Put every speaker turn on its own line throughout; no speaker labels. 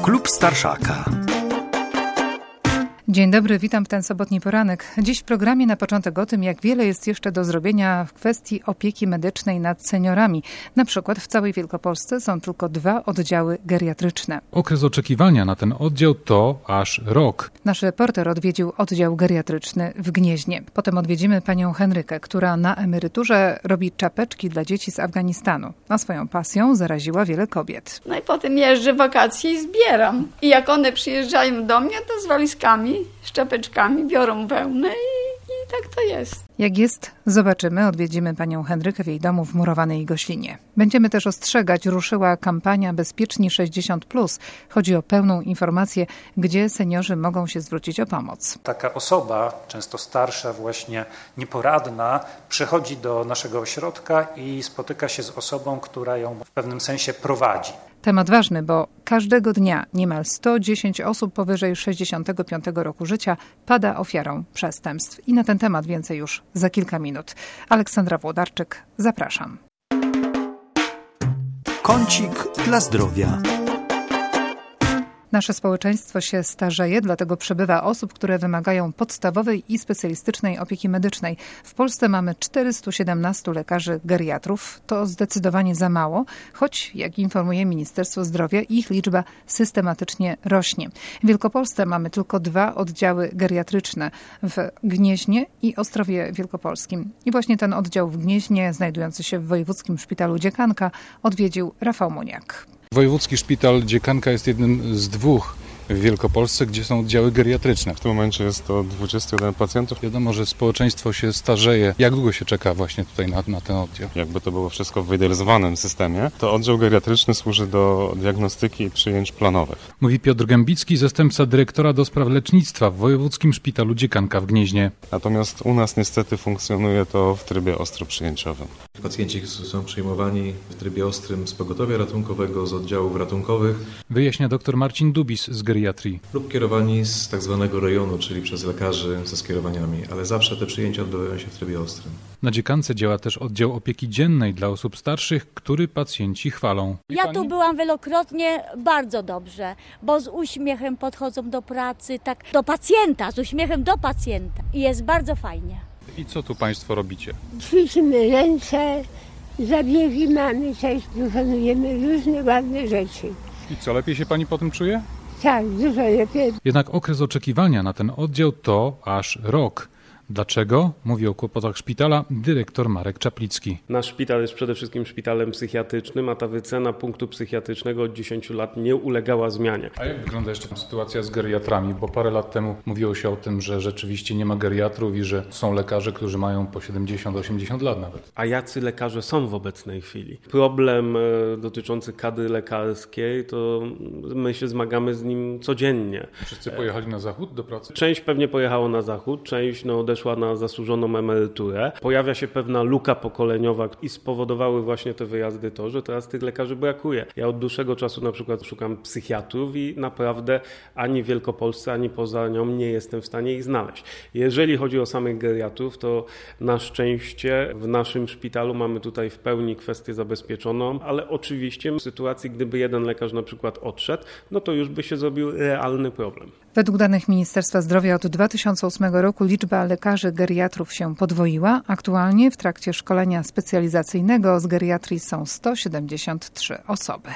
Klub Starszaka.
Dzień dobry, witam w ten sobotni poranek. Dziś w programie na początek o tym, jak wiele jest jeszcze do zrobienia w kwestii opieki medycznej nad seniorami. Na przykład w całej Wielkopolsce są tylko 2 oddziały geriatryczne.
Okres oczekiwania na ten oddział to aż rok.
Nasz reporter odwiedził oddział geriatryczny w Gnieźnie. Potem odwiedzimy panią Henrykę, która na emeryturze robi czapeczki dla dzieci z Afganistanu. A swoją pasją zaraziła wiele kobiet.
No i potem jeżdżę w wakacje i zbieram. I jak one przyjeżdżają do mnie, to z walizkami, z czapeczkami biorą wełnę i tak to jest.
Jak jest, zobaczymy. Odwiedzimy panią Henrykę w jej domu w Murowanej Goślinie. Będziemy też ostrzegać. Ruszyła kampania Bezpieczni 60+. Chodzi o pełną informację, gdzie seniorzy mogą się zwrócić o pomoc.
Taka osoba, często starsza, właśnie nieporadna, przychodzi do naszego ośrodka i spotyka się z osobą, która ją w pewnym sensie prowadzi.
Temat ważny, bo każdego dnia niemal 110 osób powyżej 65 roku życia pada ofiarą przestępstw. I na ten temat więcej już za kilka minut. Aleksandra Włodarczyk, zapraszam.
Kącik dla zdrowia.
Nasze społeczeństwo się starzeje, dlatego przybywa osób, które wymagają podstawowej i specjalistycznej opieki medycznej. W Polsce mamy 417 lekarzy geriatrów. To zdecydowanie za mało, choć, jak informuje Ministerstwo Zdrowia, ich liczba systematycznie rośnie. W Wielkopolsce mamy tylko 2 oddziały geriatryczne w Gnieźnie i Ostrowie Wielkopolskim. I właśnie ten oddział w Gnieźnie, znajdujący się w Wojewódzkim Szpitalu Dziekanka, odwiedził Rafał Muniak.
Wojewódzki Szpital Dziekanka jest jednym z 2 w Wielkopolsce, gdzie są oddziały geriatryczne.
W tym momencie jest to 21 pacjentów.
Wiadomo, że społeczeństwo się starzeje. Jak długo się czeka właśnie tutaj na ten oddział?
Jakby to było wszystko w wyidealizowanym systemie, to oddział geriatryczny służy do diagnostyki i przyjęć planowych.
Mówi Piotr Gębicki, zastępca dyrektora do spraw lecznictwa w Wojewódzkim Szpitalu Dziekanka w Gnieźnie.
Natomiast u nas niestety funkcjonuje to w trybie ostro przyjęciowym.
Pacjenci są przyjmowani w trybie ostrym z pogotowia ratunkowego, z oddziałów ratunkowych.
Wyjaśnia dr Marcin Dubis z geriatrii.
Lub kierowani z tak zwanego rejonu, czyli przez lekarzy ze skierowaniami, ale zawsze te przyjęcia odbywają się w trybie ostrym.
Na Dziekance działa też oddział opieki dziennej dla osób starszych, który pacjenci chwalą.
Ja tu byłam wielokrotnie bardzo dobrze, bo z uśmiechem podchodzą do pracy, tak do pacjenta, z uśmiechem do pacjenta i jest bardzo fajnie.
I co tu państwo robicie?
Ćwiczymy ręce, zabiegi mamy, też wykonujemy różne ładne rzeczy.
I co, lepiej się pani po tym czuje?
Tak, dużo lepiej.
Jednak okres oczekiwania na ten oddział to aż rok. Dlaczego? Mówi o kłopotach szpitala dyrektor Marek Czaplicki.
Nasz szpital jest przede wszystkim szpitalem psychiatrycznym, a ta wycena punktu psychiatrycznego od 10 lat nie ulegała zmianie.
A jak wygląda jeszcze sytuacja z geriatrami? Bo parę lat temu mówiło się o tym, że rzeczywiście nie ma geriatrów i że są lekarze, którzy mają po 70-80 lat nawet.
A jacy lekarze są w obecnej chwili? Problem dotyczący kadry lekarskiej, to my się zmagamy z nim codziennie.
Wszyscy pojechali na zachód do pracy?
Część pewnie pojechała na zachód, część odeszła na zasłużoną emeryturę. Pojawia się pewna luka pokoleniowa i spowodowały właśnie te wyjazdy to, że teraz tych lekarzy brakuje. Ja od dłuższego czasu na przykład szukam psychiatrów i naprawdę ani w Wielkopolsce, ani poza nią nie jestem w stanie ich znaleźć. Jeżeli chodzi o samych geriatrów, to na szczęście w naszym szpitalu mamy tutaj w pełni kwestię zabezpieczoną, ale oczywiście w sytuacji, gdyby jeden lekarz na przykład odszedł, no to już by się zrobił realny problem.
Według danych Ministerstwa Zdrowia od 2008 roku liczba lekarzy geriatrów się podwoiła. Aktualnie w trakcie szkolenia specjalizacyjnego z geriatrii są 173 osoby.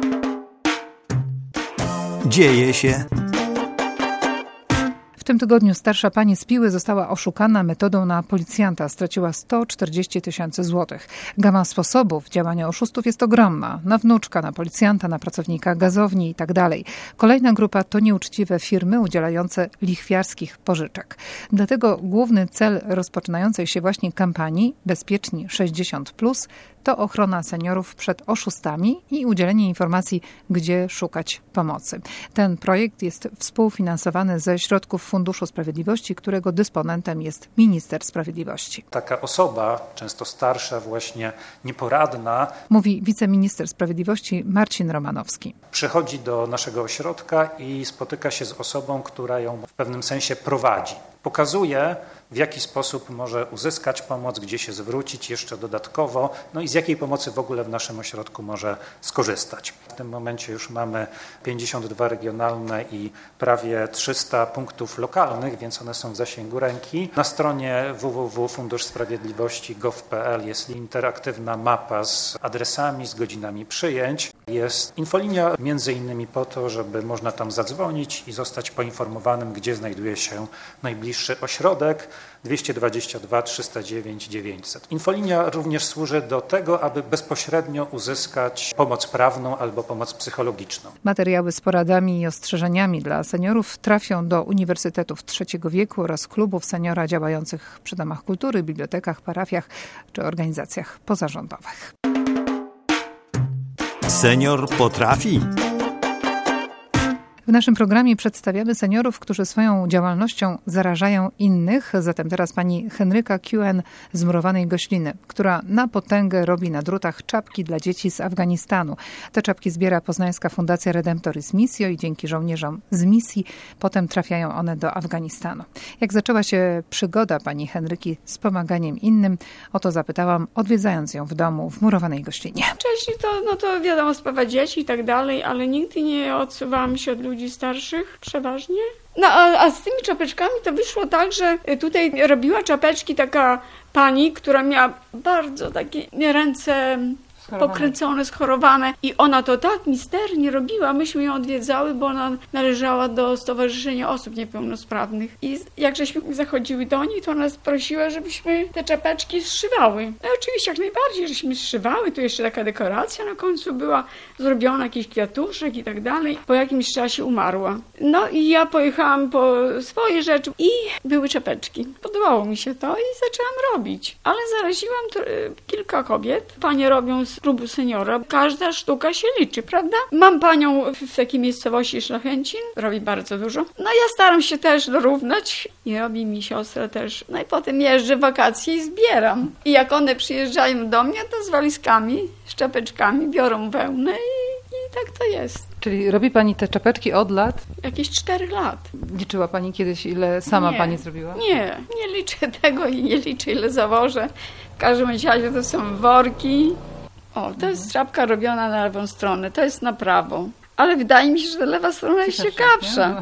Dzieje się.
W tym tygodniu starsza pani z Piły została oszukana metodą na policjanta. Straciła 140 000 złotych. Gama sposobów działania oszustów jest ogromna. Na wnuczka, na policjanta, na pracownika gazowni itd. Kolejna grupa to nieuczciwe firmy udzielające lichwiarskich pożyczek. Dlatego główny cel rozpoczynającej się właśnie kampanii Bezpieczni 60+ to ochrona seniorów przed oszustami i udzielenie informacji, gdzie szukać pomocy. Ten projekt jest współfinansowany ze środków Funduszu Sprawiedliwości, którego dysponentem jest minister sprawiedliwości.
Taka osoba, często starsza, właśnie nieporadna,
mówi wiceminister sprawiedliwości Marcin Romanowski.
Przychodzi do naszego ośrodka i spotyka się z osobą, która ją w pewnym sensie prowadzi. pokazuje, w jaki sposób może uzyskać pomoc, gdzie się zwrócić jeszcze dodatkowo, no i z jakiej pomocy w ogóle w naszym ośrodku może skorzystać. W tym momencie już mamy 52 regionalne i prawie 300 punktów lokalnych, więc one są w zasięgu ręki. Na stronie www.funduszsprawiedliwości.gov.pl jest interaktywna mapa z adresami, z godzinami przyjęć. Jest infolinia między innymi po to, żeby można tam zadzwonić i zostać poinformowanym, gdzie znajduje się najbliższy ośrodek. 222 309 900. Infolinia również służy do tego, aby bezpośrednio uzyskać pomoc prawną albo pomoc psychologiczną.
Materiały z poradami i ostrzeżeniami dla seniorów trafią do uniwersytetów trzeciego wieku oraz klubów seniora działających przy domach kultury, bibliotekach, parafiach czy organizacjach pozarządowych.
Senior potrafi.
W naszym programie przedstawiamy seniorów, którzy swoją działalnością zarażają innych. Zatem teraz pani Henryka Kuen z Murowanej Gośliny, która na potęgę robi na drutach czapki dla dzieci z Afganistanu. Te czapki zbiera Poznańska Fundacja Redemptoris Missio i dzięki żołnierzom z misji potem trafiają one do Afganistanu. Jak zaczęła się przygoda pani Henryki z pomaganiem innym? O to zapytałam, odwiedzając ją w domu w Murowanej Goślinie.
Wcześniej to wiadomo, sprawa dzieci i tak dalej, ale nigdy nie odsuwałam się od ludzi starszych, przeważnie. No a z tymi czapeczkami to wyszło tak, że tutaj robiła czapeczki taka pani, która miała bardzo takie ręce pokręcone, schorowane i ona to tak misternie robiła. Myśmy ją odwiedzały, bo ona należała do Stowarzyszenia Osób Niepełnosprawnych. I jak żeśmy zachodziły do niej, to ona prosiła, żebyśmy te czapeczki zszywały. No oczywiście jak najbardziej, żeśmy zszywały. Tu jeszcze taka dekoracja na końcu była zrobiona, jakiś kwiatuszek i tak dalej. Po jakimś czasie umarła. No i ja pojechałam po swoje rzeczy i były czapeczki. Podobało mi się to i zaczęłam robić. Ale zaraziłam kilka kobiet. Panie robią z klubu seniora. Każda sztuka się liczy, prawda? Mam panią w takiej miejscowości Szlachęcin, robi bardzo dużo. No ja staram się też dorównać i robi mi siostra też. No i potem jeżdżę w wakacje i zbieram. I jak one przyjeżdżają do mnie, to z walizkami, z czapeczkami biorą wełnę i tak to jest.
Czyli robi pani te czapeczki od lat?
Jakieś 4 lat.
Liczyła pani kiedyś, ile sama pani zrobiła?
Nie liczę tego i nie liczę, ile zawożę. W każdym razie to są worki. O, to jest czapka robiona na lewą stronę, to jest na prawo. Ale wydaje mi się, że ta lewa strona jest ciekawsza.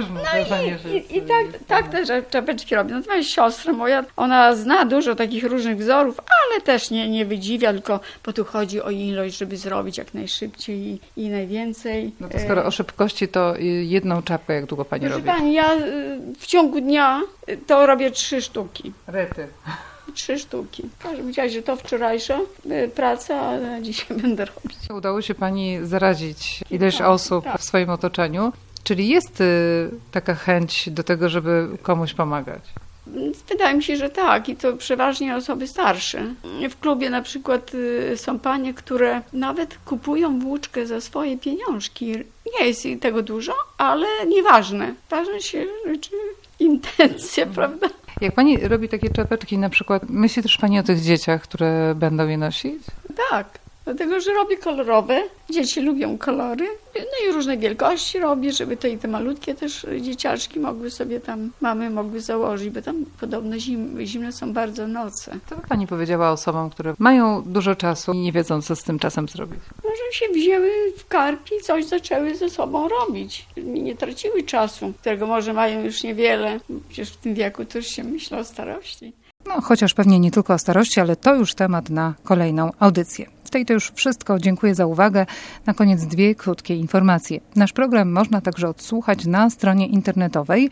I tak te czapeczki robię. Natomiast siostra moja, ona zna dużo takich różnych wzorów, ale też nie wydziwia, tylko bo tu chodzi o ilość, żeby zrobić jak najszybciej i najwięcej.
No to skoro o szybkości, to jedną czapkę jak długo pani robi?
Proszę pani, ja w ciągu dnia to robię 3 sztuki.
Rety.
3 sztuki. W każdym razie to wczorajsza praca, a dzisiaj będę robić.
Udało się pani zarazić ileś osób w swoim otoczeniu, czyli jest taka chęć do tego, żeby komuś pomagać?
Wydaje mi się, że tak i to przeważnie osoby starsze. W klubie na przykład są panie, które nawet kupują włóczkę za swoje pieniążki. Nie jest tego dużo, ale nieważne. Ważne się rzeczy intencja, prawda?
Jak pani robi takie czapeczki, na przykład myśli też pani o tych dzieciach, które będą je nosić?
Tak, dlatego, że robię kolorowe. Dzieci lubią kolory. No i różne wielkości robię, żeby to i te malutkie też dzieciaczki mogły sobie tam, mamy mogły założyć, bo tam podobno zimne są bardzo noce.
Co by pani powiedziała osobom, które mają dużo czasu i nie wiedzą, co z tym czasem zrobić?
Może się wzięły w karp i coś zaczęły ze sobą robić. Nie traciły czasu, którego może mają już niewiele. Przecież w tym wieku też się myśli o starości.
No, chociaż pewnie nie tylko o starości, ale to już temat na kolejną audycję. W tej to już wszystko. Dziękuję za uwagę. Na koniec 2 krótkie informacje. Nasz program można także odsłuchać na stronie internetowej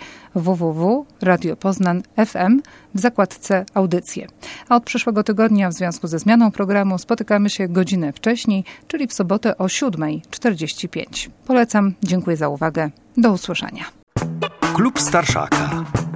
www.radiopoznan.fm w zakładce audycje. A od przyszłego tygodnia w związku ze zmianą programu spotykamy się godzinę wcześniej, czyli w sobotę o 7:45. Polecam. Dziękuję za uwagę. Do usłyszenia.
Klub Starszaka.